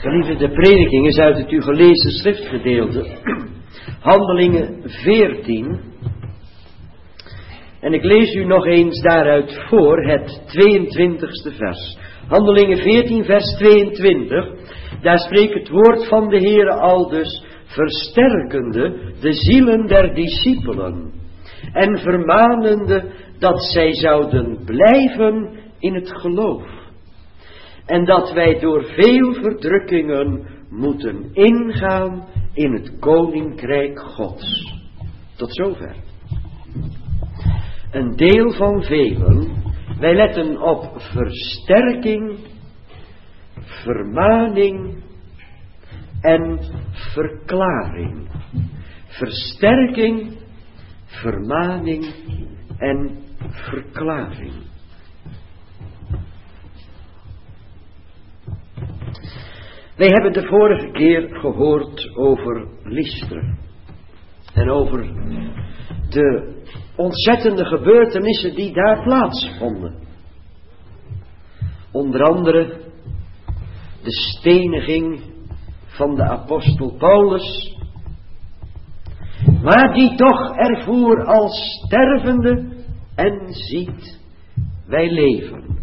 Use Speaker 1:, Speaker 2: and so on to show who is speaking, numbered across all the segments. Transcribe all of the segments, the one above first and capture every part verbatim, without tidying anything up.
Speaker 1: Geliefde, de prediking is uit het u gelezen schriftgedeelte, Handelingen veertien. En ik lees u nog eens daaruit voor het tweeëntwintigste vers. Handelingen veertien, vers tweeëntwintig. Daar spreekt het woord van de Heere al dus, versterkende de zielen der discipelen en vermanende dat zij zouden blijven in het geloof. En dat wij door veel verdrukkingen moeten ingaan in het koninkrijk Gods. Tot zover. Een deel van velen. Wij letten op versterking, vermaning en verklaring. Versterking, vermaning en verklaring. Wij hebben de vorige keer gehoord over Lystra. En over de ontzettende gebeurtenissen die daar plaatsvonden. Onder andere de steniging van de apostel Paulus. Maar die toch ervoer als stervende en ziet, wij leven.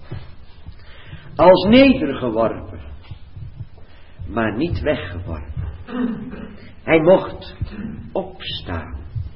Speaker 1: Als nedergeworpen, maar niet weggeworpen. Hij mocht opstaan.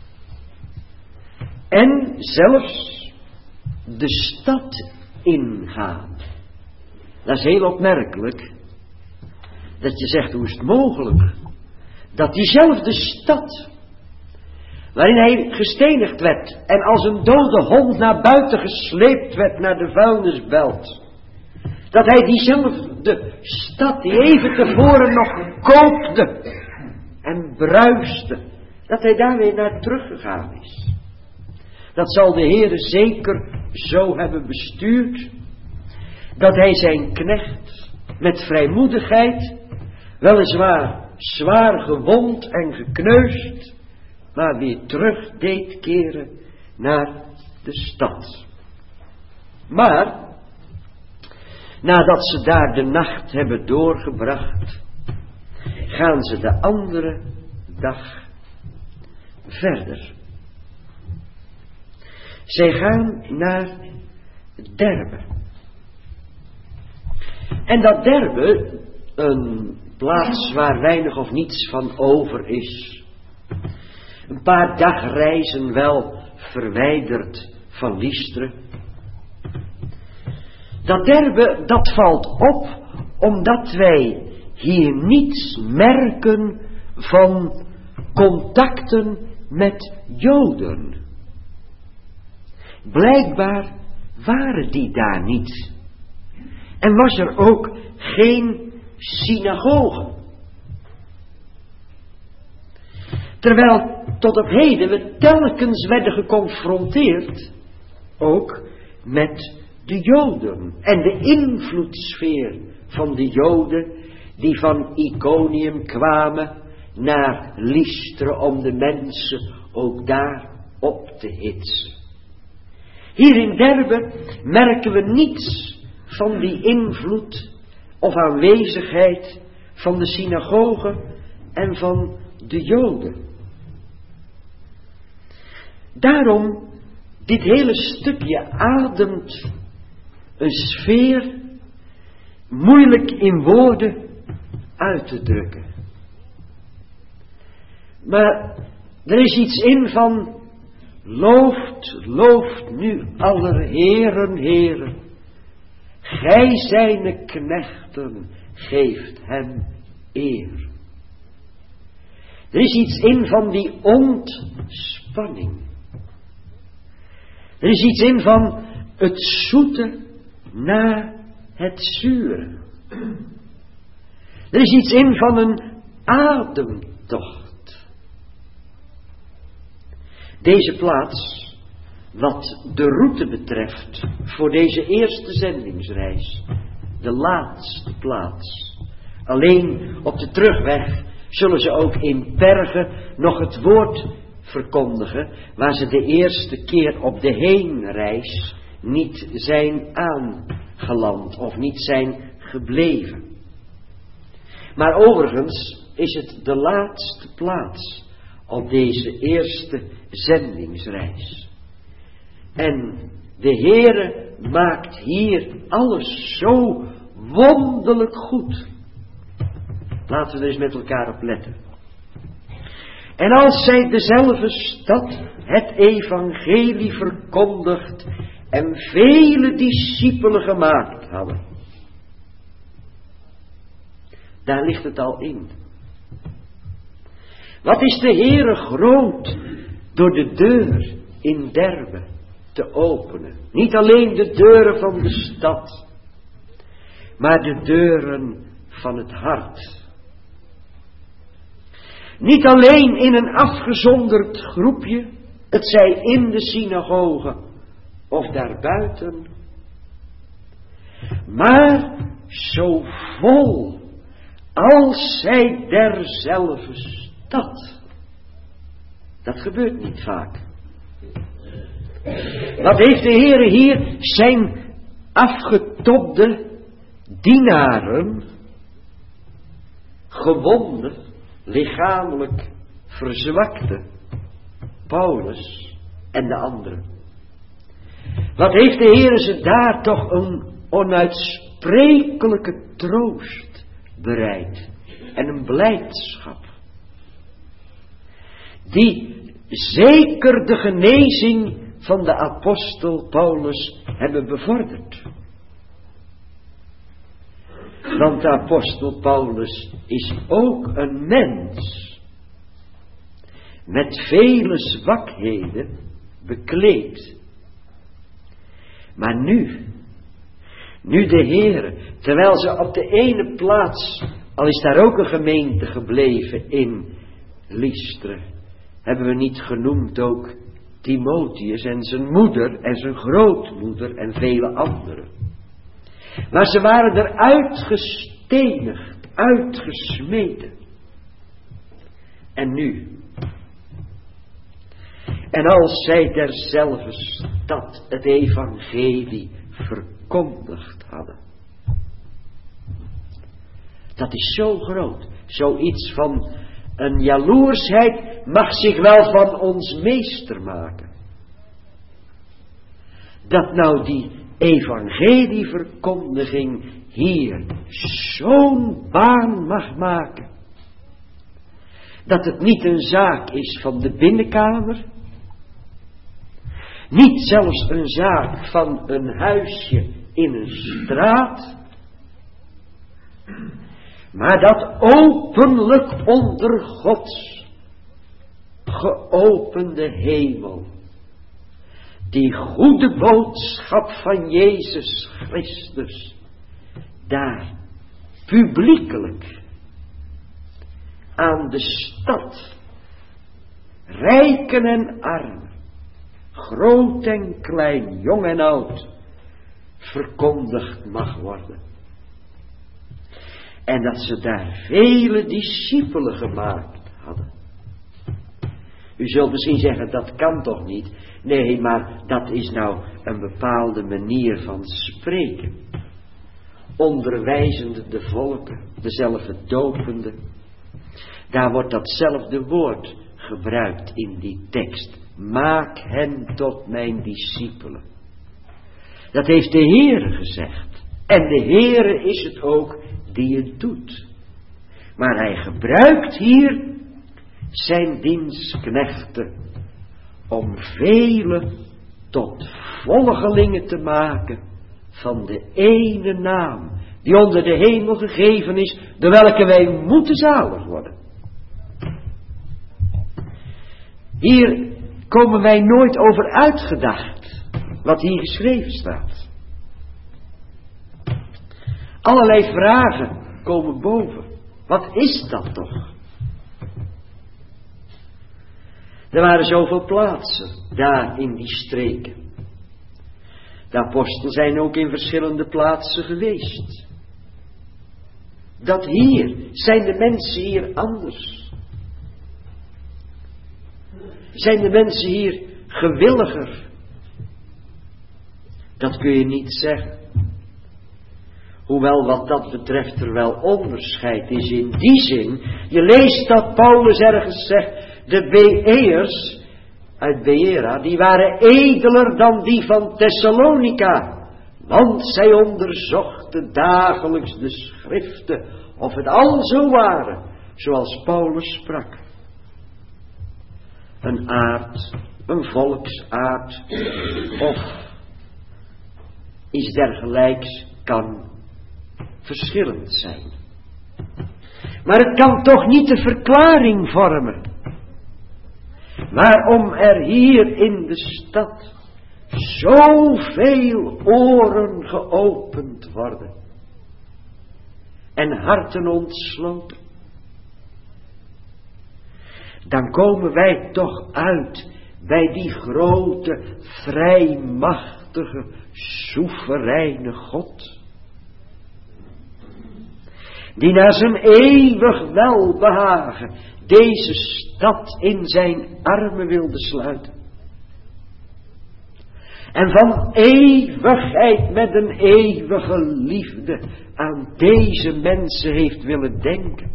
Speaker 1: En zelfs de stad ingaan. Dat is heel opmerkelijk. Dat je zegt, hoe is het mogelijk? Dat diezelfde stad, waarin hij gestenigd werd en als een dode hond naar buiten gesleept werd naar de vuilnisbelt. Dat hij diezelfde stad die even tevoren nog kookte en bruiste, dat hij daar weer naar teruggegaan is. Dat zal de Heere zeker zo hebben bestuurd, dat hij zijn knecht met vrijmoedigheid, weliswaar zwaar gewond en gekneusd, maar weer terug deed keren naar de stad. Maar nadat ze daar de nacht hebben doorgebracht, gaan ze de andere dag verder. Zij gaan naar Derbe. En dat Derbe, een plaats waar weinig of niets van over is, een paar dagreizen wel verwijderd van Lystra. Dat Derbe, dat valt op omdat wij hier niets merken van contacten met Joden. Blijkbaar waren die daar niet. En was er ook geen synagoge. Terwijl tot op heden we telkens werden geconfronteerd ook met de Joden en de invloedssfeer van de Joden die van Iconium kwamen naar Lystra om de mensen ook daar op te hitsen. Hier in Derbe merken we niets van die invloed of aanwezigheid van de synagoge en van de Joden. Daarom, dit hele stukje ademt een sfeer moeilijk in woorden uit te drukken. Maar er is iets in van looft, looft nu aller heren, heren. Gij zijne knechten geeft hem eer. Er is iets in van die ontspanning. Er is iets in van het zoete na het zure. Er is iets in van een ademtocht. Deze plaats, wat de route betreft, voor deze eerste zendingsreis, de laatste plaats. Alleen op de terugweg zullen ze ook in Perge nog het woord verkondigen, waar ze de eerste keer op de heenreis niet zijn aangeland of niet zijn gebleven. Maar overigens is het de laatste plaats op deze eerste zendingsreis. En de Heere maakt hier alles zo wonderlijk goed. Laten we er eens met elkaar op letten. En als zij dezelfde stad het evangelie verkondigd en vele discipelen gemaakt hadden. Daar ligt het al in. Wat is de Heere groot door de deur in Derbe te openen. Niet alleen de deuren van de stad, maar de deuren van het hart. Niet alleen in een afgezonderd groepje, het zij in de synagoge of daarbuiten, maar zo vol als zij derzelfde stad. Dat gebeurt niet vaak. Wat heeft de Heere hier zijn afgetobde dienaren, gewonde, lichamelijk verzwakte, Paulus en de anderen. Wat heeft de Heere ze daar toch een onuitsprekelijke troost bereid en een blijdschap, die zeker de genezing van de apostel Paulus hebben bevorderd. Want de apostel Paulus is ook een mens, met vele zwakheden bekleed. Maar nu, nu de Heere, terwijl ze op de ene plaats, al is daar ook een gemeente gebleven in Lystra, hebben we niet genoemd ook Timotheus en zijn moeder en zijn grootmoeder en vele anderen. Maar ze waren er uitgestenigd, uitgesmeten. En nu? En als zij derzelfde stad het evangelie verkondigd hadden. Dat is zo groot. Zoiets van een jaloersheid mag zich wel van ons meester maken. Dat nou die evangelieverkondiging hier zo'n baan mag maken. Dat het niet een zaak is van de binnenkamer. Niet zelfs een zaak van een huisje in een straat. Maar dat openlijk onder Gods geopende hemel, die goede boodschap van Jezus Christus, daar publiekelijk aan de stad, rijken en armen, groot en klein, jong en oud, verkondigd mag worden. En dat ze daar vele discipelen gemaakt hadden. U zult misschien zeggen, dat kan toch niet? Nee, maar dat is nou een bepaalde manier van spreken. Onderwijzende de volken, dezelfde dopende. Daar wordt datzelfde woord gebruikt in die tekst. Maak hen tot mijn discipelen. Dat heeft de Heere gezegd. En de Heere is het ook die het doet. Maar hij gebruikt hier zijn dienstknechten om velen tot volgelingen te maken van de ene naam die onder de hemel gegeven is, door welke wij moeten zalig worden. Hier komen wij nooit over uitgedacht wat hier geschreven staat. Allerlei vragen komen boven. Wat is dat toch? Er waren zoveel plaatsen daar in die streken. De apostelen zijn ook in verschillende plaatsen geweest. Dat hier, zijn de mensen hier anders? Zijn de mensen hier gewilliger? Dat kun je niet zeggen. Hoewel wat dat betreft er wel onderscheid is in die zin. Je leest dat Paulus ergens zegt, de Beëërs uit Beera, die waren edeler dan die van Thessalonica. Want zij onderzochten dagelijks de schriften, of het al zo waren, zoals Paulus sprak. Een aard, een volksaard, of iets dergelijks kan verschillend zijn. Maar het kan toch niet de verklaring vormen. Waarom er hier in de stad zoveel oren geopend worden en harten ontsloten. Dan komen wij toch uit bij die grote, vrijmachtige, soevereine God, die naar zijn eeuwig welbehagen deze stad in zijn armen wilde sluiten. En van eeuwigheid met een eeuwige liefde aan deze mensen heeft willen denken.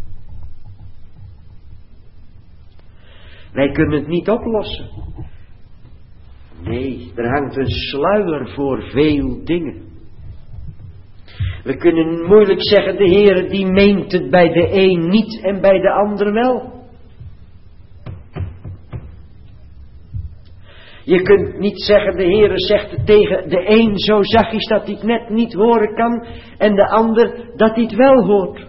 Speaker 1: Wij kunnen het niet oplossen. Nee, er hangt een sluier voor veel dingen. We kunnen moeilijk zeggen, de Heere die meent het bij de een niet en bij de ander wel. Je kunt niet zeggen, de Heere zegt het tegen de een zo zachtjes dat hij het net niet horen kan en de ander dat hij het wel hoort.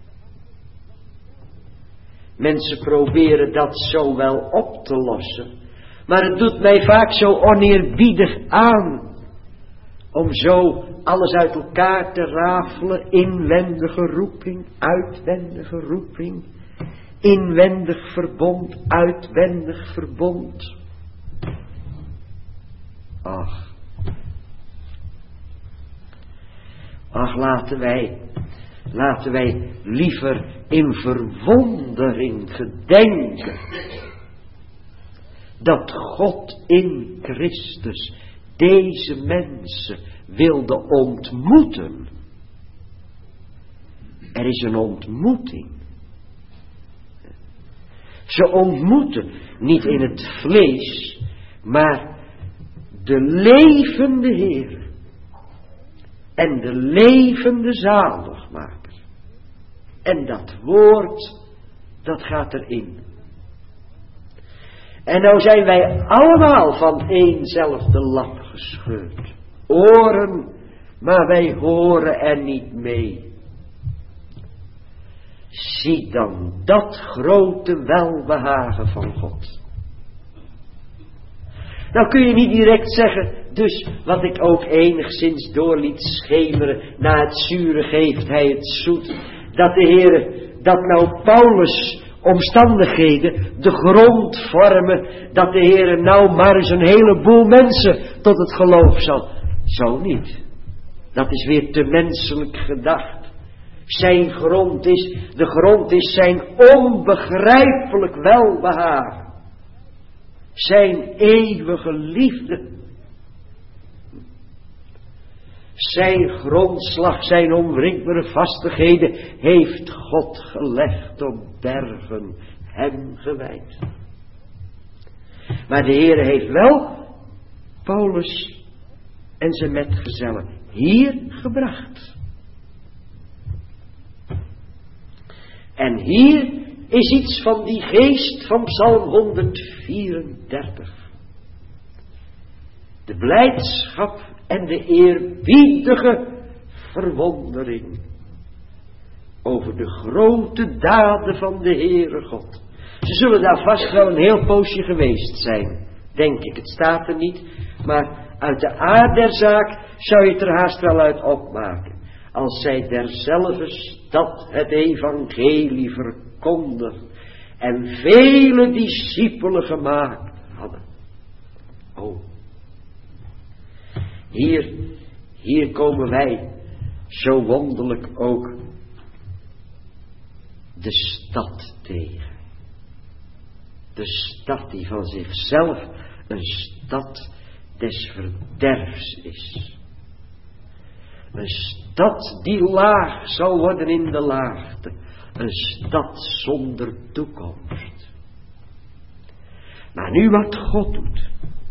Speaker 1: Mensen proberen dat zo wel op te lossen, maar het doet mij vaak zo oneerbiedig aan om zo alles uit elkaar te rafelen. Inwendige roeping, uitwendige roeping, inwendig verbond, uitwendig verbond. Ach, ach laten wij, laten wij liever in verwondering gedenken dat God in Christus deze mensen wilde ontmoeten. Er is een ontmoeting. Ze ontmoeten niet in het vlees, maar de levende Heer en de levende zaligmaker. En dat woord, dat gaat erin. En nou zijn wij allemaal van éénzelfde lap gescheurd. Oren, maar wij horen er niet mee. Zie dan dat grote welbehagen van God. Nou kun je niet direct zeggen, dus wat ik ook enigszins door liet schemeren, na het zure geeft hij het zoet, dat de Heere, dat nou Paulus' omstandigheden de grond vormen, dat de Heere nou maar eens een heleboel mensen tot het geloof zal. Zo niet. Dat is weer te menselijk gedacht. Zijn grond is, de grond is zijn onbegrijpelijk welbehagen. Zijn eeuwige liefde. Zijn grondslag, zijn onwrikbare vastigheden heeft God gelegd op bergen hem gewijd. Maar de Heere heeft wel Paulus en zijn metgezellen hier gebracht. En hier is iets van die geest van Psalm honderdvierendertig. De blijdschap en de eerbiedige verwondering over de grote daden van de Heere God. Ze zullen daar vast wel een heel poosje geweest zijn, denk ik. Het staat er niet, maar uit de aard der zaak zou je het er haast wel uit opmaken. Als zij derzelfde stad het evangelie verkondigd en vele discipelen gemaakt hadden. Oh, hier, hier komen wij zo wonderlijk ook de stad tegen. De stad die van zichzelf een stad des verderfs is. Een stad die laag zal worden in de laagte. Een stad zonder toekomst. Maar nu wat God doet.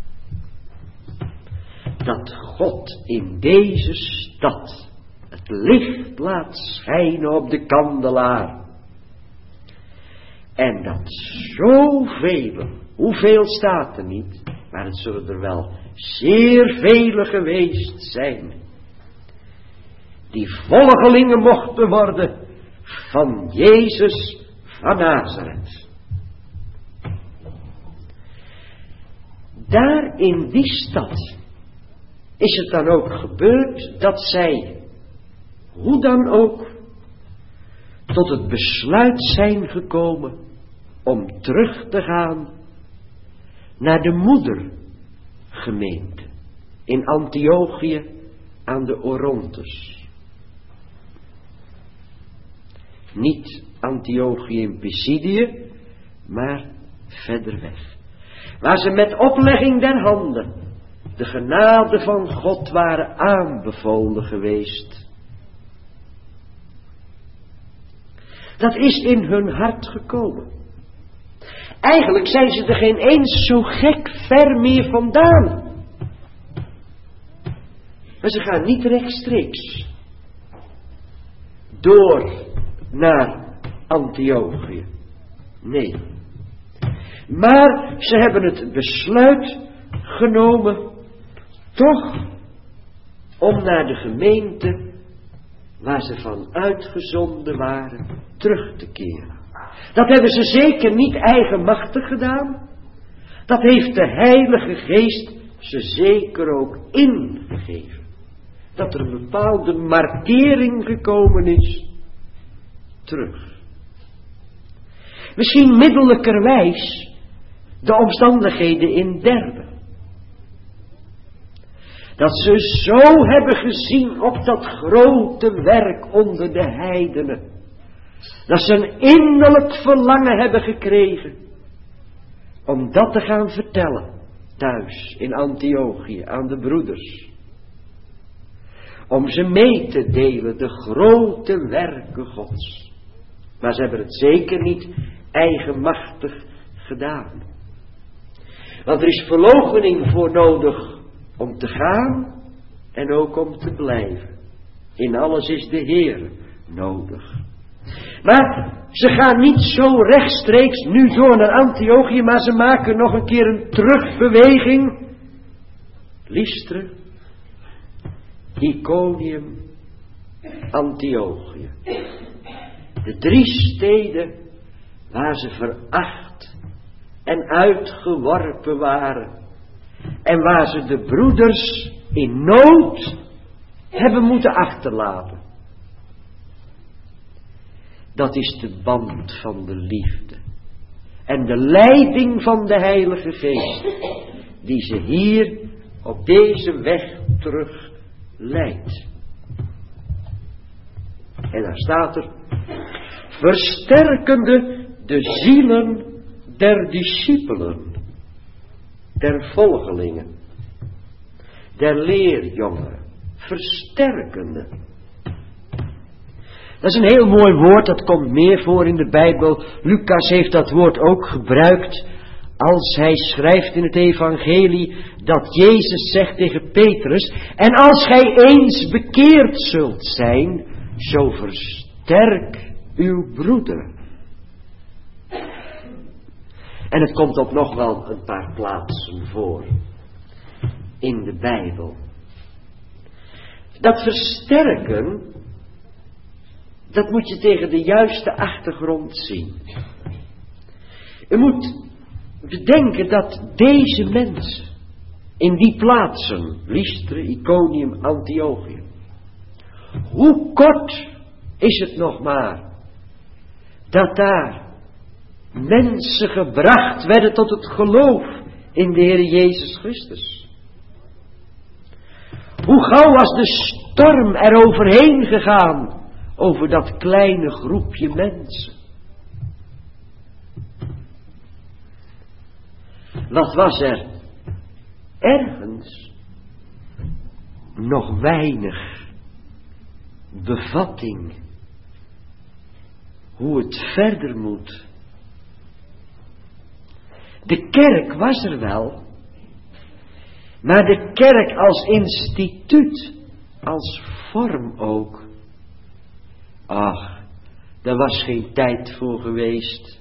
Speaker 1: Dat God in deze stad het licht laat schijnen op de kandelaar. En dat zoveel, hoeveel staat er niet, maar het zullen er wel zeer vele geweest zijn, die volgelingen mochten worden van Jezus van Nazareth. Daar in die stad is het dan ook gebeurd dat zij, hoe dan ook, tot het besluit zijn gekomen om terug te gaan naar de moedergemeente in Antiochië aan de Orontes. Niet Antiochië in Pisidië, maar verder weg. Waar ze met oplegging der handen de genade van God waren aanbevolen geweest. Dat is in hun hart gekomen. Eigenlijk zijn ze er geen eens zo gek ver meer vandaan. Maar ze gaan niet rechtstreeks door naar Antiochië. Nee. Maar ze hebben het besluit genomen toch om naar de gemeente waar ze van uitgezonden waren terug te keren. Dat hebben ze zeker niet eigenmachtig gedaan. Dat heeft de Heilige Geest ze zeker ook ingegeven. Dat er een bepaalde markering gekomen is. Terug. Misschien middelijkerwijs de omstandigheden in Derbe. Dat ze zo hebben gezien op dat grote werk onder de heidenen. Dat ze een innerlijk verlangen hebben gekregen. Om dat te gaan vertellen. Thuis in Antiochië aan de broeders. Om ze mee te delen de grote werken Gods. Maar ze hebben het zeker niet eigenmachtig gedaan. Want er is verloochening voor nodig om te gaan en ook om te blijven. In alles is de Heer nodig. Maar ze gaan niet zo rechtstreeks nu door naar Antiochië, maar ze maken nog een keer een terugbeweging. Lystra, Iconium, Antiochië. De drie steden waar ze veracht en uitgeworpen waren. En waar ze de broeders in nood hebben moeten achterlaten. Dat is de band van de liefde. En de leiding van de Heilige Geest. Die ze hier op deze weg terug leidt. En daar staat er. Versterkende de zielen der discipelen. Der volgelingen. Der leerjongeren. Versterkende. Dat is een heel mooi woord, dat komt meer voor in de Bijbel. Lucas heeft dat woord ook gebruikt als hij schrijft in het evangelie dat Jezus zegt tegen Petrus: en als gij eens bekeerd zult zijn, zo versterk uw broeder. En het komt op nog wel een paar plaatsen voor in de Bijbel. Dat versterken, dat moet je tegen de juiste achtergrond zien. U moet bedenken dat deze mensen in die plaatsen, Lystra, Iconium, Antiochië, hoe kort is het nog maar dat daar mensen gebracht werden tot het geloof in de Heer Jezus Christus. Hoe gauw was de storm er overheen gegaan over dat kleine groepje mensen. Wat was er ergens nog weinig bevatting. Hoe het verder moet. De kerk was er wel. Maar de kerk als instituut. Als vorm ook. Ach, daar was geen tijd voor geweest.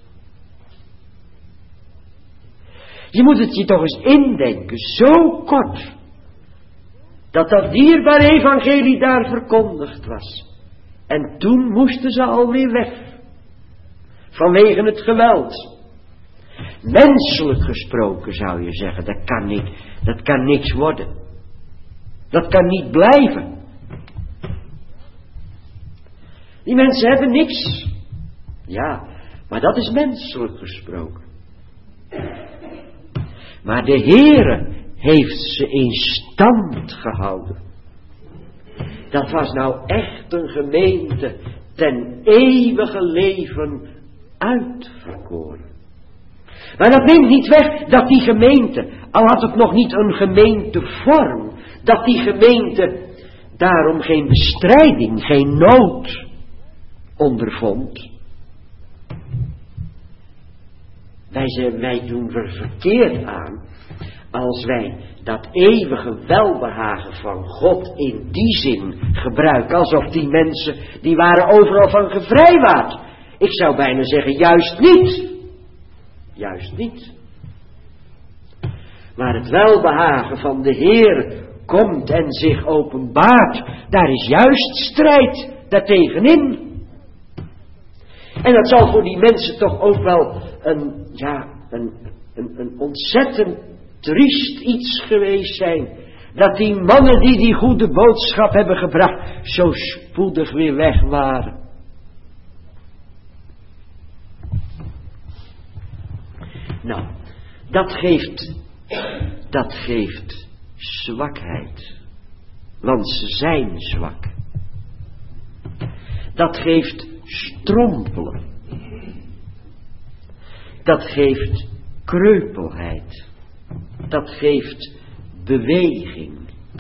Speaker 1: Je moet het je toch eens indenken, zo kort, dat dat dierbare evangelie daar verkondigd was. En toen moesten ze alweer weg, vanwege het geweld. Menselijk gesproken zou je zeggen, dat kan niet, dat kan niks worden. Dat kan niet blijven. Die mensen hebben niks. Ja, maar dat is menselijk gesproken. Maar de Heere heeft ze in stand gehouden. Dat was nou echt een gemeente ten eeuwige leven uitverkoren. Maar dat neemt niet weg dat die gemeente, al had het nog niet een gemeentevorm, dat die gemeente daarom geen bestrijding, geen nood ondervond. Wij, zijn, wij doen er verkeerd aan als wij dat eeuwige welbehagen van God in die zin gebruiken, alsof die mensen, die waren overal van gevrijwaard. Ik zou bijna zeggen, juist niet. Juist niet. Waar het welbehagen van de Heer komt en zich openbaart, daar is juist strijd daartegenin. En dat zal voor die mensen toch ook wel een, ja, een, een, een ontzettend triest iets geweest zijn. Dat die mannen die die goede boodschap hebben gebracht, zo spoedig weer weg waren. Nou, dat geeft, dat geeft zwakheid. Want ze zijn zwak. Dat geeft strompelen. Dat geeft kreupelheid. Dat geeft beweging.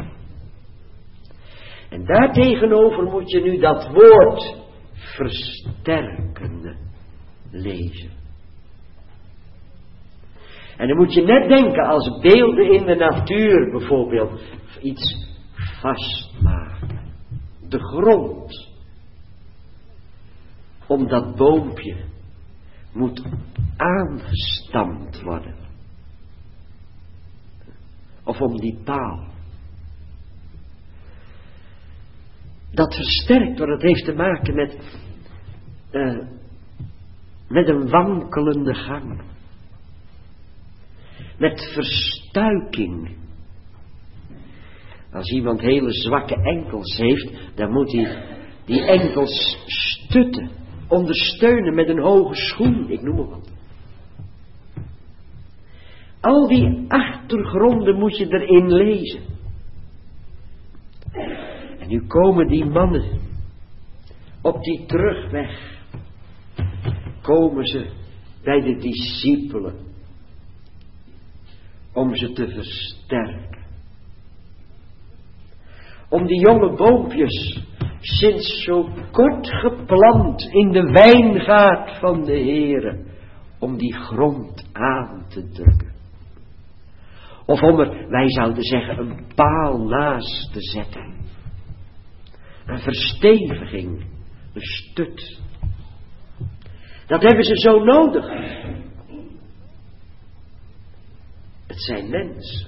Speaker 1: En daartegenover moet je nu dat woord versterkende lezen. En dan moet je net denken als beelden in de natuur bijvoorbeeld iets vastmaken. De grond. Om dat boompje moet aangestampt worden. Of om die paal. Dat versterkt wordt, dat heeft te maken met, uh, met een wankelende gang. Met verstuiking. Als iemand hele zwakke enkels heeft, dan moet hij die enkels stutten, ondersteunen met een hoge schoen, ik noem het wat. Al die achtergronden moet je erin lezen. En nu komen die mannen op die terugweg, komen ze bij de discipelen om ze te versterken. Om die jonge boompjes, sinds zo kort geplant in de wijngaard van de Heere, om die grond aan te drukken. Of om er, wij zouden zeggen, een paal naast te zetten. Een versteviging, een stut. Dat hebben ze zo nodig. Het zijn mensen.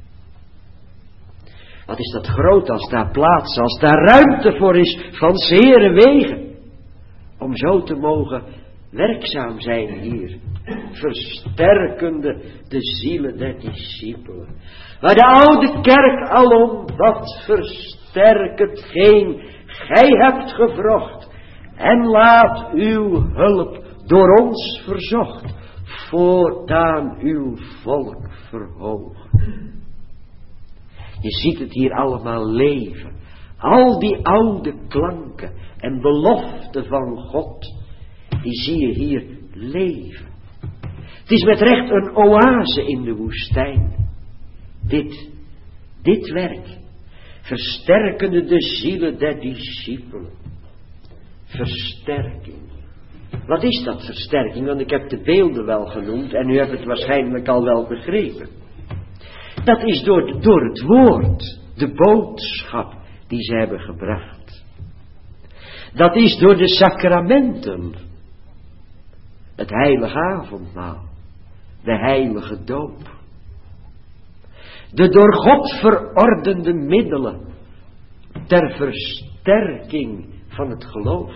Speaker 1: Wat is dat groot als daar plaats, als daar ruimte voor is van zere wegen. Om zo te mogen werkzaam zijn hier. Versterkende de zielen der discipelen. Waar de oude kerk alom dat versterkt hetgeen gij hebt gevrocht. En laat uw hulp door ons verzocht. Voortaan uw volk verhogen. Je ziet het hier allemaal leven. Al die oude klanken en beloften van God, die zie je hier leven. Het is met recht een oase in de woestijn. Dit, dit werk versterkende de zielen der discipelen. Versterking. Wat is dat versterking? Want ik heb de beelden wel genoemd en u hebt het waarschijnlijk al wel begrepen. Dat is door, door het woord, de boodschap die ze hebben gebracht. Dat is door de sacramenten. Het heilige avondmaal. De heilige doop. De door God verordende middelen ter versterking van het geloof.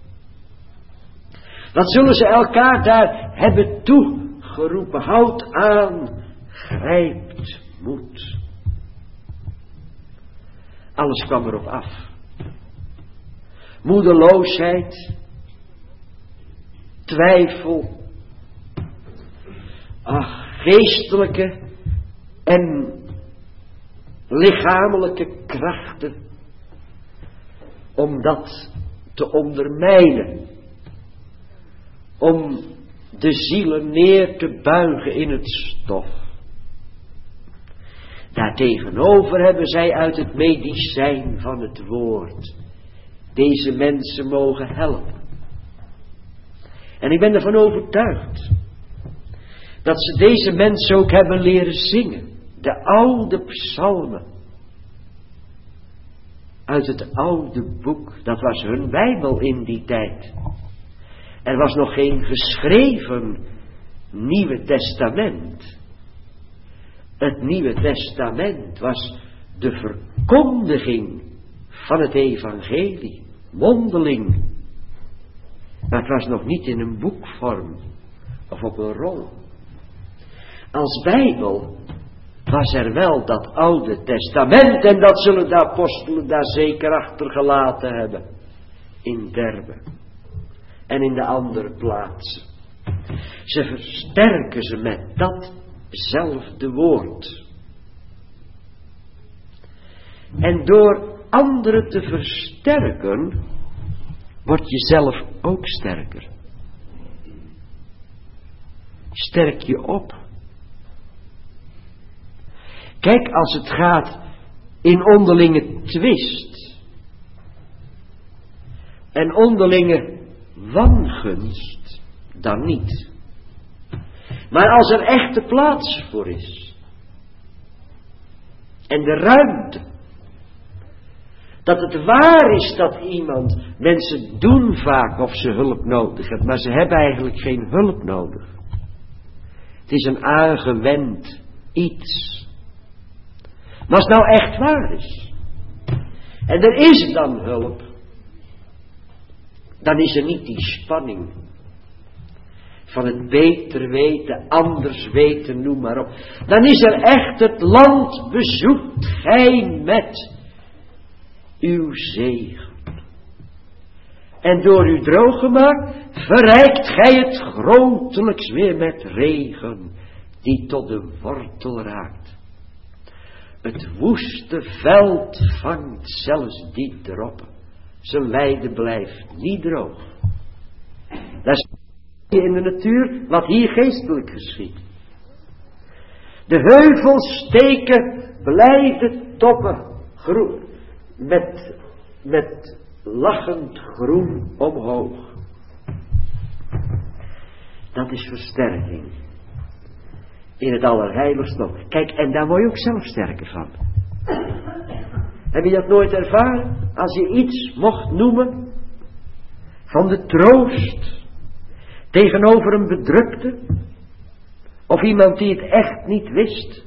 Speaker 1: Wat zullen ze elkaar daar hebben toegeroepen? Houd aan, grijpt moed. Alles kwam erop af. Moedeloosheid, twijfel, ach, geestelijke en lichamelijke krachten om dat te ondermijnen, om de zielen neer te buigen in het stof. Daartegenover hebben zij uit het medicijn van het woord deze mensen mogen helpen. En ik ben ervan overtuigd dat ze deze mensen ook hebben leren zingen. De oude psalmen. Uit het oude boek. Dat was hun Bijbel in die tijd. Er was nog geen geschreven Nieuwe Testament. Het Nieuwe Testament was de verkondiging van het evangelie. Mondeling. Maar het was nog niet in een boekvorm. Of op een rol. Als Bijbel was er wel dat oude testament. En dat zullen de apostelen daar zeker achtergelaten hebben. In Derbe. En in de andere plaatsen. Ze versterken ze met datzelfde woord. En door anderen te versterken, word je zelf ook sterker. Sterk je op. Kijk, als het gaat in onderlinge twist en onderlinge wangunst, dan niet. Maar als er echte plaats voor is en de ruimte, dat het waar is dat iemand, mensen doen vaak of ze hulp nodig hebben, maar ze hebben eigenlijk geen hulp nodig. Het is een aangewend iets. Maar als het nou echt waar is, en er is dan hulp, dan is er niet die spanning van het beter weten, anders weten, noem maar op. Dan is er echt het land bezoekt gij met uw zegen. En door u droog gemaakt, verrijkt gij het grotelijks weer met regen, die tot de wortel raakt. Het woeste veld vangt zelfs die droppen. Zijn weide blijft niet droog. Dat is in de natuur wat hier geestelijk geschiet. De heuvels steken blijde toppen groen, met, met lachend groen omhoog. Dat is versterking. In het allerheiligste. Kijk, en daar word je ook zelf sterker van. Heb je dat nooit ervaren? Als je iets mocht noemen van de troost tegenover een bedrukte, of iemand die het echt niet wist.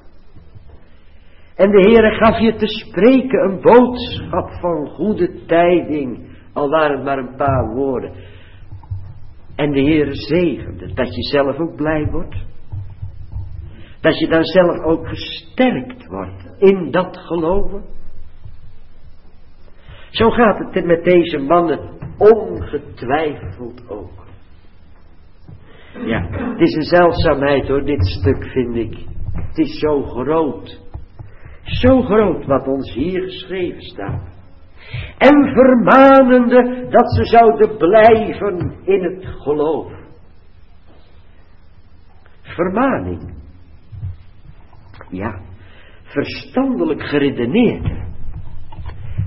Speaker 1: En de Heere gaf je te spreken een boodschap van goede tijding, al waren het maar een paar woorden. En de Heere zegende, dat je zelf ook blij wordt. Dat je dan zelf ook gesterkt wordt in dat geloven. Zo gaat het met deze mannen ongetwijfeld ook. Ja, het is een zeldzaamheid hoor, dit stuk vind ik. Het is zo groot. Zo groot wat ons hier geschreven staat. En vermanende dat ze zouden blijven in het geloof. Vermaning. Ja, verstandelijk geredeneerd.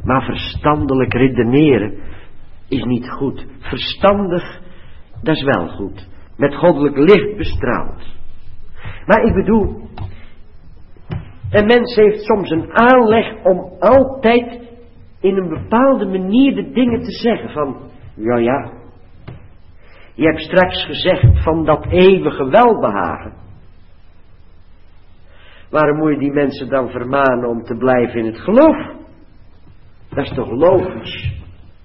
Speaker 1: Maar verstandelijk redeneren is niet goed. Verstandig, dat is wel goed. Met goddelijk licht bestraald. Maar ik bedoel, een mens heeft soms een aanleg om altijd in een bepaalde manier de dingen te zeggen. Van, ja ja, je hebt straks gezegd van dat eeuwige welbehagen. Waarom moet je die mensen dan vermanen om te blijven in het geloof? Dat is toch logisch?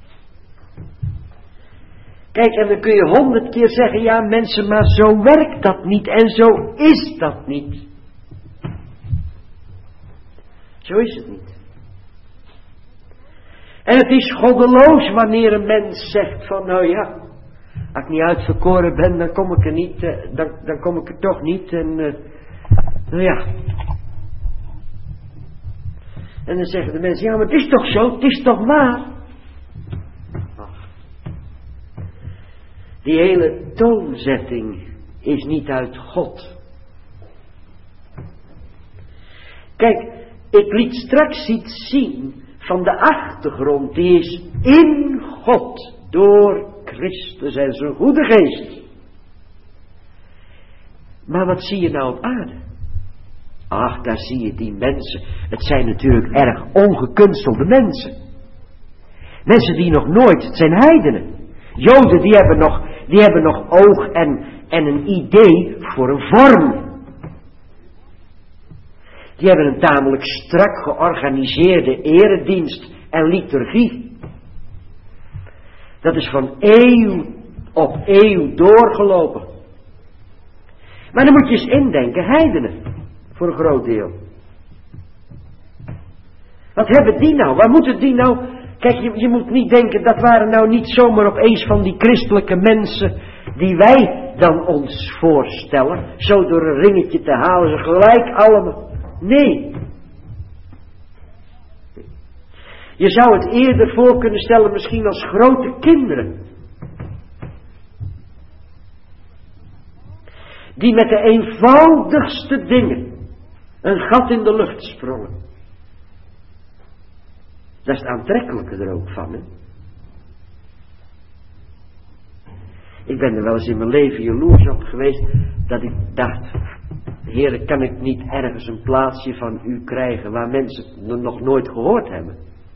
Speaker 1: Kijk, en dan kun je honderd keer zeggen, ja mensen, maar zo werkt dat niet en zo is dat niet. Zo is het niet. En het is goddeloos wanneer een mens zegt van, nou ja, als ik niet uitverkoren ben, dan kom ik er niet, uh, dan, dan kom ik er toch niet en, uh, nou ja. En dan zeggen de mensen, ja maar het is toch zo, het is toch waar. Ach. Die hele toonzetting is niet uit God. Kijk, ik liet straks iets zien van de achtergrond, die is in God, door Christus en zijn goede geest. Maar wat zie je nou op aarde? Ach, daar zie je die mensen. Het zijn natuurlijk erg ongekunstelde mensen. Mensen die nog nooit, het zijn heidenen. Joden die hebben nog, die hebben nog oog en, en een idee voor een vorm. Die hebben een tamelijk strak georganiseerde eredienst en liturgie. Dat is van eeuw op eeuw doorgelopen. Maar dan moet je eens indenken, heidenen. Voor een groot deel. Wat hebben die nou? Waar moeten die nou? Kijk, je, je moet niet denken, dat waren nou niet zomaar opeens van die christelijke mensen die wij dan ons voorstellen. Zo door een ringetje te halen, ze gelijk allemaal. Nee. Je zou het eerder voor kunnen stellen misschien als grote kinderen. Die met de eenvoudigste dingen een gat in de lucht sprongen. Dat is het aantrekkelijke er ook van, hè. Ik ben er wel eens in mijn leven jaloers op geweest, dat ik dacht, Heere, kan ik niet ergens een plaatsje van u krijgen waar mensen het nog nooit gehoord hebben?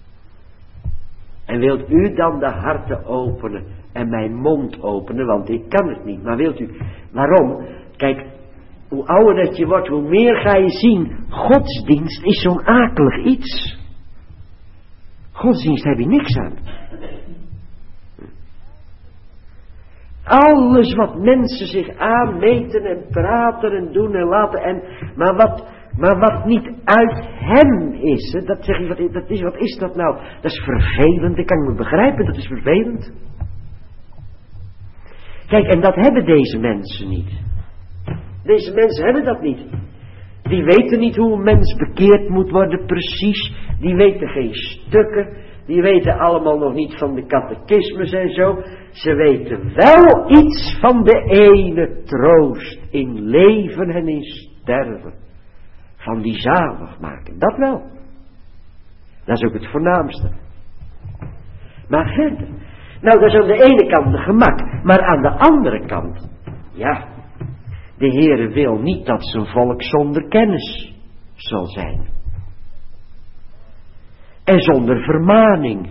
Speaker 1: En wilt u dan de harten openen en mijn mond openen, want ik kan het niet. Maar wilt u, waarom? Kijk, hoe ouder dat je wordt, hoe meer ga je zien, godsdienst is zo'n akelig iets. Godsdienst heb je niks aan. Alles wat mensen zich aanmeten en praten en doen en laten, en, maar, wat, maar wat niet uit hem is, hè, dat zeg je, wat, dat is, wat is dat nou? Dat is vervelend, dat kan ik me begrijpen, dat is vervelend. Kijk, en dat hebben deze mensen niet. Deze mensen hebben dat niet. Die weten niet hoe een mens bekeerd moet worden precies. Die weten geen stukken. Die weten allemaal nog niet van de catechismus en zo. Ze weten wel iets van de ene troost in leven en in sterven. Van die zalig maken. Dat wel. Dat is ook het voornaamste. Maar verder. Nou, dat is aan de ene kant de gemak. Maar aan de andere kant. Ja. De Heere wil niet dat zijn volk zonder kennis zal zijn. En zonder vermaning.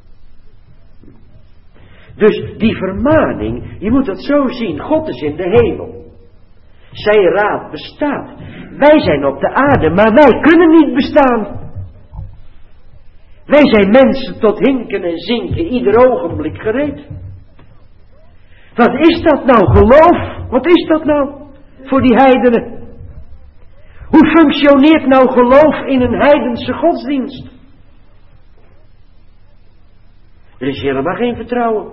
Speaker 1: Dus die vermaning, je moet het zo zien, God is in de hemel. Zijn raad bestaat. Wij zijn op de aarde, maar wij kunnen niet bestaan. Wij zijn mensen tot hinken en zinken, ieder ogenblik gereed. Wat is dat nou, geloof? Wat is dat nou? Voor die heidenen. Hoe functioneert nou geloof in een heidense godsdienst? Er is helemaal geen vertrouwen.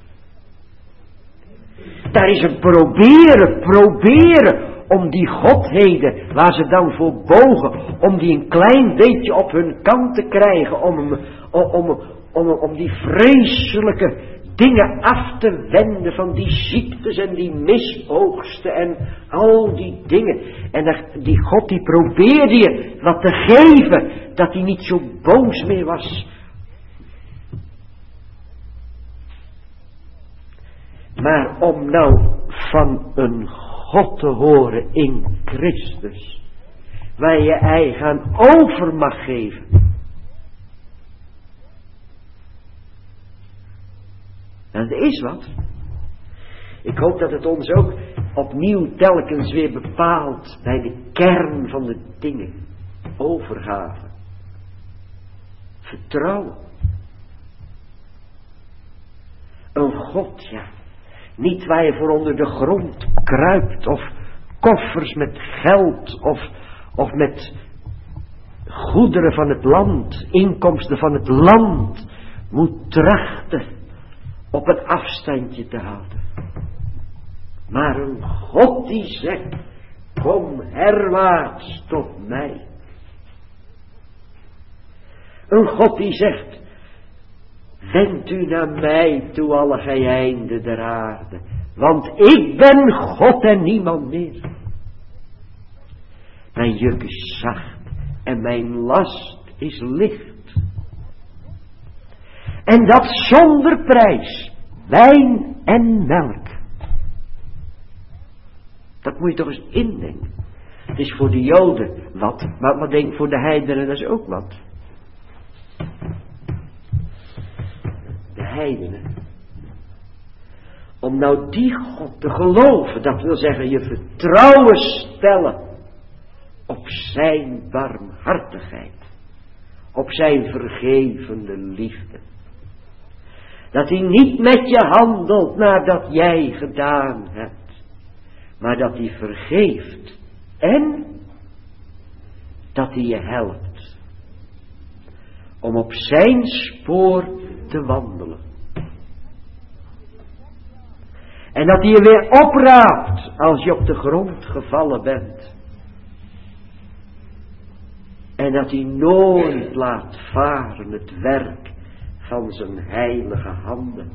Speaker 1: Daar is een proberen, proberen om die godheden, waar ze dan voor bogen, om die een klein beetje op hun kant te krijgen, om, om, om, om, om die vreselijke dingen af te wenden van die ziektes en die misoogsten en al die dingen. En dat, die God die probeerde je wat te geven, dat hij niet zo boos meer was Maar om nou van een God te horen in Christus, waar je eigen aan over mag geven. En er is wat. Ik hoop dat het ons ook opnieuw telkens weer bepaalt bij de kern van de dingen. Overgave. Vertrouwen. Een God, ja. Niet waar je voor onder de grond kruipt of koffers met geld of, of met goederen van het land, inkomsten van het land moet trachten op een afstandje te houden. Maar een God die zegt, kom herwaarts tot mij. Een God die zegt, wend u naar mij toe alle gij einden der aarde, want ik ben God en niemand meer. Mijn juk is zacht en mijn last is licht. En dat zonder prijs, wijn en melk. Dat moet je toch eens indenken. Het is voor de Joden wat, maar wat denk voor de heidenen, dat is ook wat. De heidenen. Om nou die God te geloven, dat wil zeggen je vertrouwen stellen op zijn barmhartigheid, op zijn vergevende liefde. Dat hij niet met je handelt nadat jij gedaan hebt, maar dat hij vergeeft en dat hij je helpt om op zijn spoor te wandelen. En dat hij je weer opraapt als je op de grond gevallen bent. En dat hij nooit laat varen het werk van zijn heilige handen.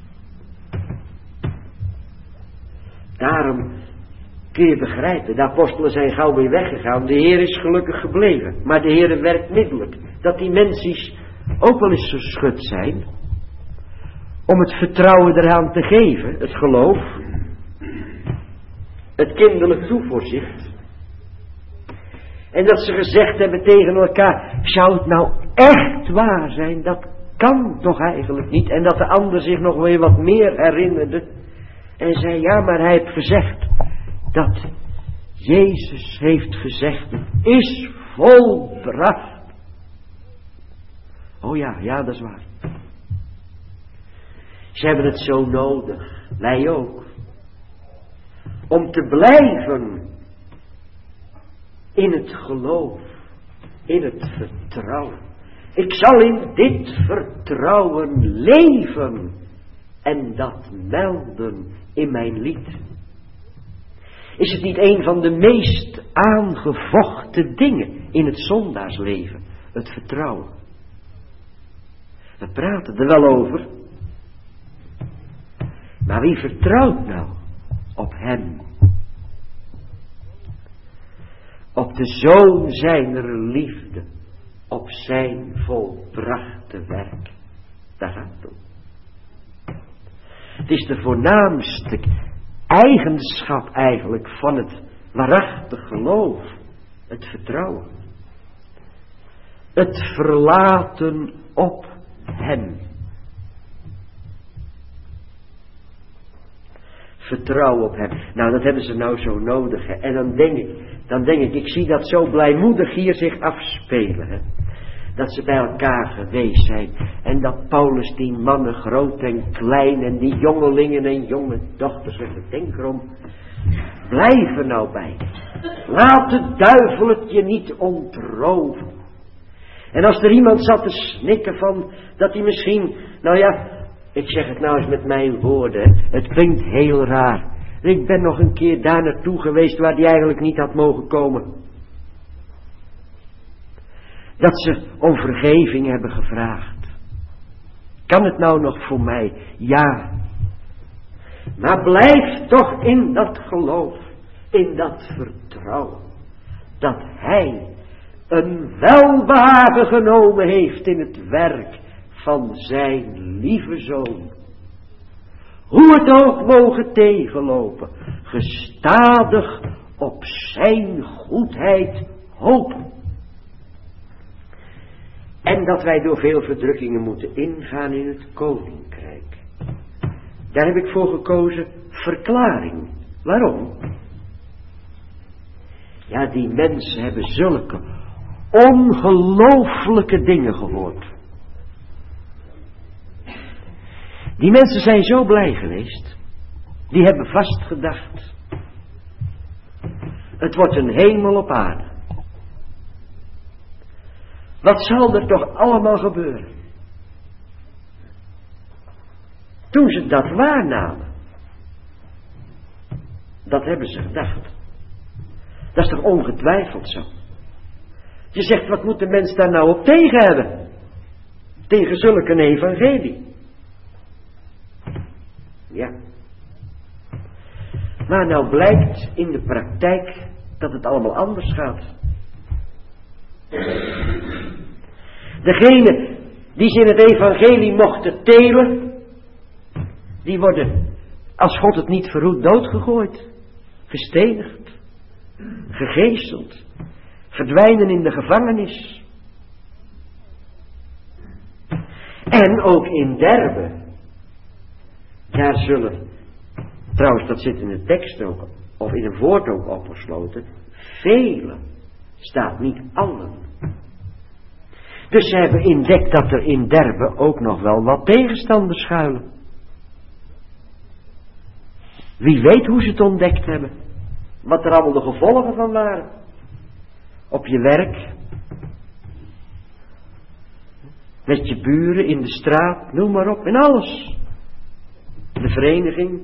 Speaker 1: Daarom kun je begrijpen, de apostelen zijn gauw weer weggegaan. De Heer is gelukkig gebleven. Maar de Heer werkt middelijk. Dat die mensen ook wel eens geschud zijn. Om het vertrouwen eraan te geven. Het geloof. Het kinderlijk toevoorzicht. En dat ze gezegd hebben tegen elkaar. Zou het nou echt waar zijn? Dat kan toch eigenlijk niet. En dat de ander zich nog weer wat meer herinnerde. En zei ja, maar hij heeft gezegd. Dat Jezus heeft gezegd. Het is volbracht. Oh ja, ja dat is waar. Ze hebben het zo nodig. Wij ook. Om te blijven in het geloof. In het vertrouwen. Ik zal in dit vertrouwen leven. En dat melden in mijn lied. Is het niet een van de meest aangevochten dingen in het zondaarsleven? Het vertrouwen. We praten er wel over. Maar wie vertrouwt nou op hem? Op de Zoon zijner liefde. Op zijn volbrachte werk. Daar gaat het om. Het is de voornaamste eigenschap eigenlijk van het waarachtig geloof. Het vertrouwen. Het verlaten op hem. Vertrouwen op hem. Nou, dat hebben ze nou zo nodig. Hè. En dan denk ik, dan denk ik, ik zie dat zo blijmoedig hier zich afspelen. Hè. Dat ze bij elkaar geweest zijn. En dat Paulus die mannen groot en klein en die jongelingen en jonge dochters. Denk erom. Blijf er nou bij. Laat de duivel het je niet ontroven. En als er iemand zat te snikken van dat hij misschien, nou ja, ik zeg het nou eens met mijn woorden. Het klinkt heel raar. Ik ben nog een keer daar naartoe geweest waar die eigenlijk niet had mogen komen. Dat ze om vergeving hebben gevraagd. Kan het nou nog voor mij? Ja. Maar blijf toch in dat geloof. In dat vertrouwen. Dat hij een welbehagen genomen heeft in het werk van zijn lieve Zoon. hoe het ook mogen tegenlopen, gestadig op zijn goedheid hopen. En dat wij door veel verdrukkingen moeten ingaan in het koninkrijk. Daar heb ik voor gekozen verklaring. Waarom? Ja, die mensen hebben zulke ongelooflijke dingen gehoord. Die mensen zijn zo blij geweest. Die hebben vast gedacht. Het wordt een hemel op aarde. Wat zal er toch allemaal gebeuren? Toen ze dat waarnamen. Dat hebben ze gedacht. Dat is toch ongetwijfeld zo. Je zegt, wat moet de mens daar nou op tegen hebben? Tegen zulke een evangelie. Ja. Maar nou blijkt in de praktijk dat het allemaal anders gaat. Degene die ze in het evangelie mochten telen, die worden, als God het niet verhoedt, doodgegooid, gestenigd, gegeeseld, verdwijnen in de gevangenis. En ook in Derbe, daar zullen, trouwens dat zit in de tekst ook, of in een woord ook opgesloten, velen, staat niet allen. Dus ze hebben ontdekt dat er in Derbe ook nog wel wat tegenstanders schuilen. Wie weet hoe ze het ontdekt hebben. Wat er allemaal de gevolgen van waren. Op je werk. Met je buren, in de straat, noem maar op. In alles. De vereniging.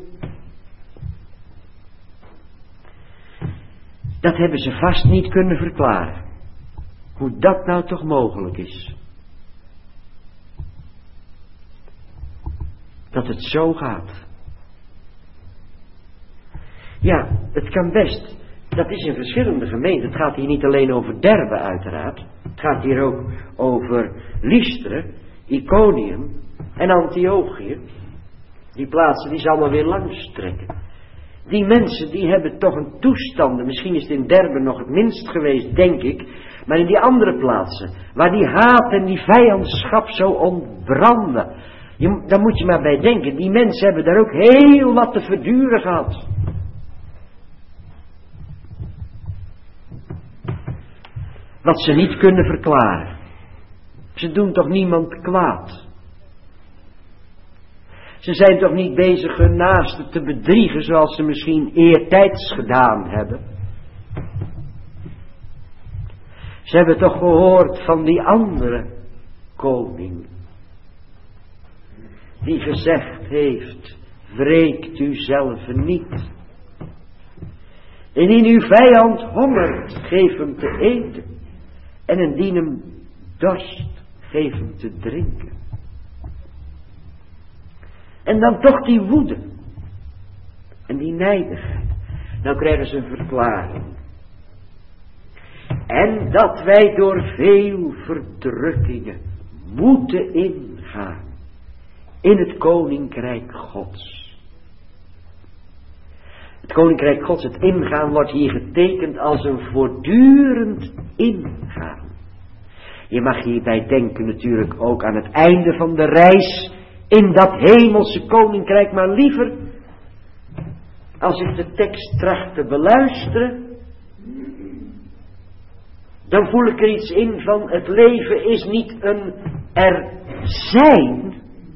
Speaker 1: Dat hebben ze vast niet kunnen verklaren. Hoe dat nou toch mogelijk is. Dat het zo gaat. Ja, het kan best. Dat is in verschillende gemeenten. Het gaat hier niet alleen over Derbe uiteraard. Het gaat hier ook over Lystra, Iconium en Antiochië. Die plaatsen die ze allemaal weer langs trekken. Die mensen die hebben toch een toestanden. Misschien is het in Derbe nog het minst geweest, denk ik. Maar in die andere plaatsen, waar die haat en die vijandschap zo ontbranden. Je, daar moet je maar bij denken. Die mensen hebben daar ook heel wat te verduren gehad. Wat ze niet kunnen verklaren. Ze doen toch niemand kwaad. Ze zijn toch niet bezig hun naasten te bedriegen zoals ze misschien eertijds gedaan hebben. Ze hebben toch gehoord van die andere koning. Die gezegd heeft, wreekt u zelf niet. En in uw vijand hongert, geef hem te eten. En indien hem dorst, geef hem te drinken. En dan toch die woede. En die nijdigheid. Nou krijgen ze een verklaring. En dat wij door veel verdrukkingen moeten ingaan in het koninkrijk Gods. Het koninkrijk Gods, het ingaan wordt hier getekend als een voortdurend ingaan. Je mag hierbij denken natuurlijk ook aan het einde van de reis in dat hemelse koninkrijk, maar liever, als ik de tekst tracht te beluisteren, dan voel ik er iets in van het leven is niet een er zijn.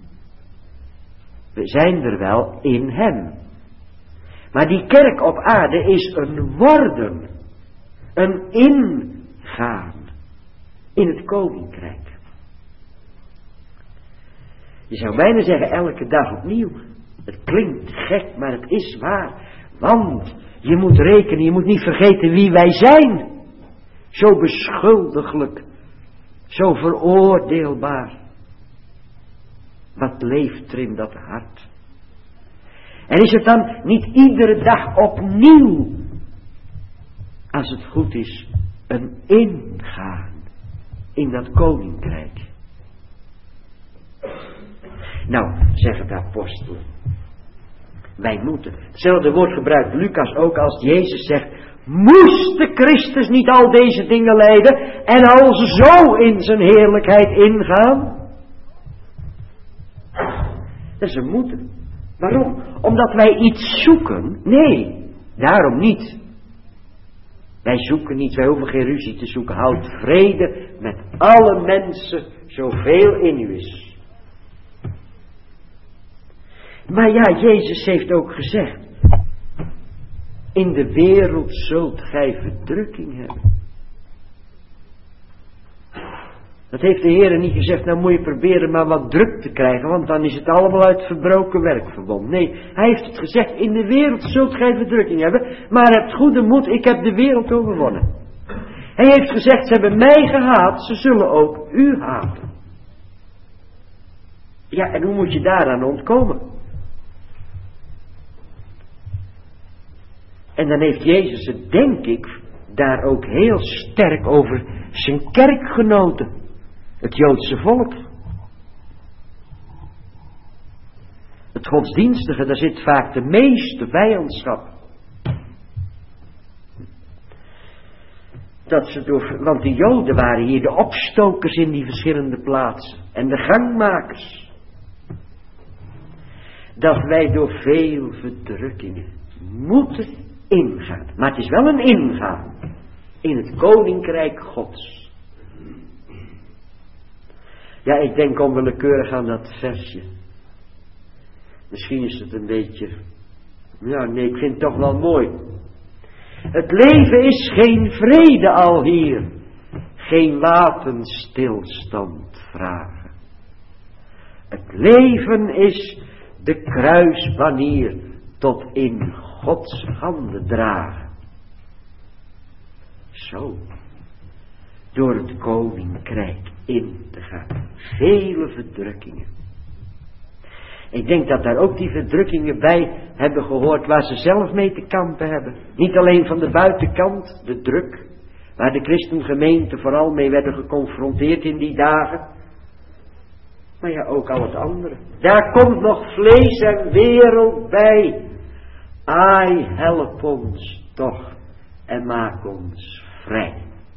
Speaker 1: We zijn er wel in hem. Maar die kerk op aarde is een worden. Een ingaan in het koninkrijk. Je zou bijna zeggen elke dag opnieuw. Het klinkt gek, maar het is waar. Want je moet rekenen, je moet niet vergeten wie wij zijn. Zo beschuldiglijk, zo veroordeelbaar. Wat leeft er in dat hart? En is het dan niet iedere dag opnieuw, als het goed is, een ingaan in dat koninkrijk? Nou, zeggen de apostelen, Wij moeten. Hetzelfde woord gebruikt Lucas ook als Jezus zegt, moest de Christus niet al deze dingen lijden en al zo in zijn heerlijkheid ingaan? Dat is een moeten. Waarom? Omdat wij iets zoeken? Nee, daarom niet. Wij zoeken niet, wij hoeven geen ruzie te zoeken. Houd vrede met alle mensen, zoveel in u is. Maar ja, Jezus heeft ook gezegd, in de wereld zult gij verdrukking hebben. Dat heeft de Heer niet gezegd, nou moet je proberen maar wat druk te krijgen, want dan is het allemaal uit verbroken werk verbonden. Nee, hij heeft het gezegd, in de wereld zult gij verdrukking hebben, maar hebt goede moed, ik heb de wereld overwonnen. Hij heeft gezegd, ze hebben mij gehaat, ze zullen ook u haten. Ja, en hoe moet je daaraan ontkomen? En dan heeft Jezus het, denk ik, daar ook heel sterk over zijn kerkgenoten. Het Joodse volk. Het godsdienstige, daar zit vaak de meeste vijandschap. Dat ze door, want de Joden waren hier de opstokers in die verschillende plaatsen. En de gangmakers. Dat wij door veel verdrukkingen moeten ingaan. Maar het is wel een ingaan in het koninkrijk Gods. Ja, ik denk onwillekeurig aan dat versje. Misschien is het een beetje, ja nee, ik vind het toch wel mooi. Het leven is geen vrede al hier, geen wapenstilstand vragen. Het leven is de kruisbanier tot in Gods handen dragen. Zo, door het koninkrijk in te gaan. Vele verdrukkingen. Ik denk dat daar ook die verdrukkingen bij hebben gehoord waar ze zelf mee te kampen hebben. Niet alleen van de buitenkant, de druk, waar de christengemeente vooral mee werden geconfronteerd in die dagen. Maar ja, ook al het andere. Daar komt nog vlees en wereld bij. Ai, help ons toch en maak ons vrij.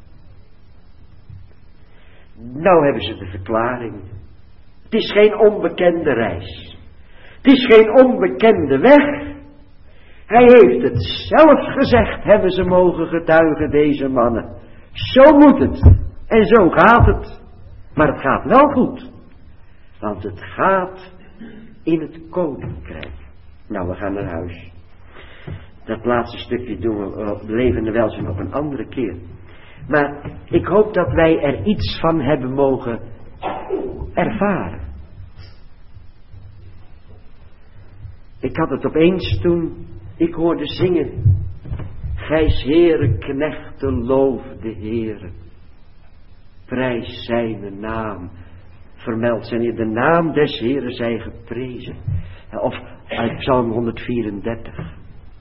Speaker 1: Nou hebben ze de verklaring. Het is geen onbekende reis. Het is geen onbekende weg. Hij heeft het zelf gezegd, hebben ze mogen getuigen, deze mannen. Zo moet het. En zo gaat het. Maar het gaat wel goed. Want het gaat in het koninkrijk. Nou, we gaan naar huis. Dat laatste stukje doen we levende welzijn op een andere keer. Maar ik hoop dat wij er iets van hebben mogen ervaren. Ik had het opeens toen ik hoorde zingen. Gijs Heere knechten loof de Heere. Prijs zijn naam. Vermeld zijn hier de naam des Heere zij geprezen. Of uit Psalm honderdvierendertig.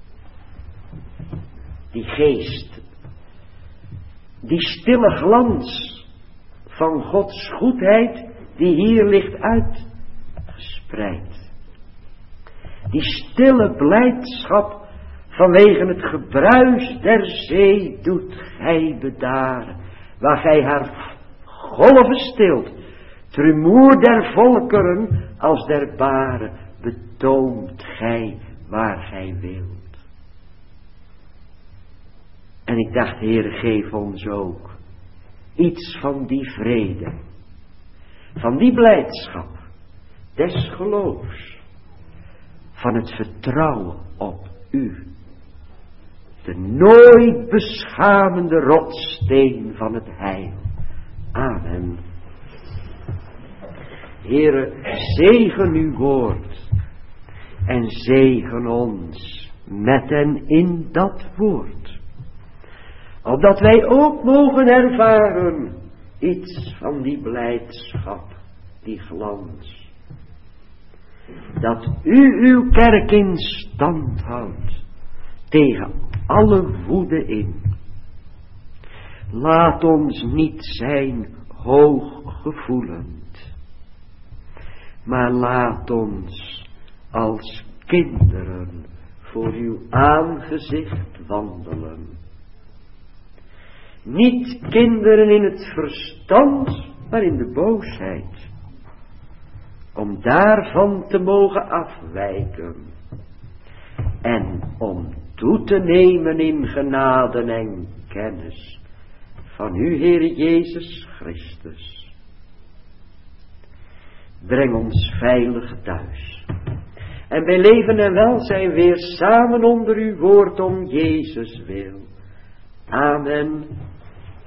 Speaker 1: Die geest. Die stille glans van Gods goedheid die hier ligt uitgespreid. Die stille blijdschap vanwege het gebruis der zee doet gij bedaren. Waar gij haar golven stilt. Het rumoer der volkeren als der baren betoomt gij waar gij wilt. En ik dacht, Heere, geef ons ook iets van die vrede, van die blijdschap, des geloofs, van het vertrouwen op u. De nooit beschamende rotssteen van het heil. Amen. Heere, zegen uw woord en zegen ons met en in dat woord. Opdat wij ook mogen ervaren iets van die blijdschap, die glans. Dat u uw kerk in stand houdt tegen alle woede in. Laat ons niet zijn hooggevoelend, maar laat ons als kinderen voor uw aangezicht wandelen. Niet kinderen in het verstand, maar in de boosheid. Om daarvan te mogen afwijken. En om toe te nemen in genade en kennis van uw Heer Jezus Christus. Breng ons veilig thuis. En bij leven en welzijn weer samen onder uw woord om Jezus wil. Amen.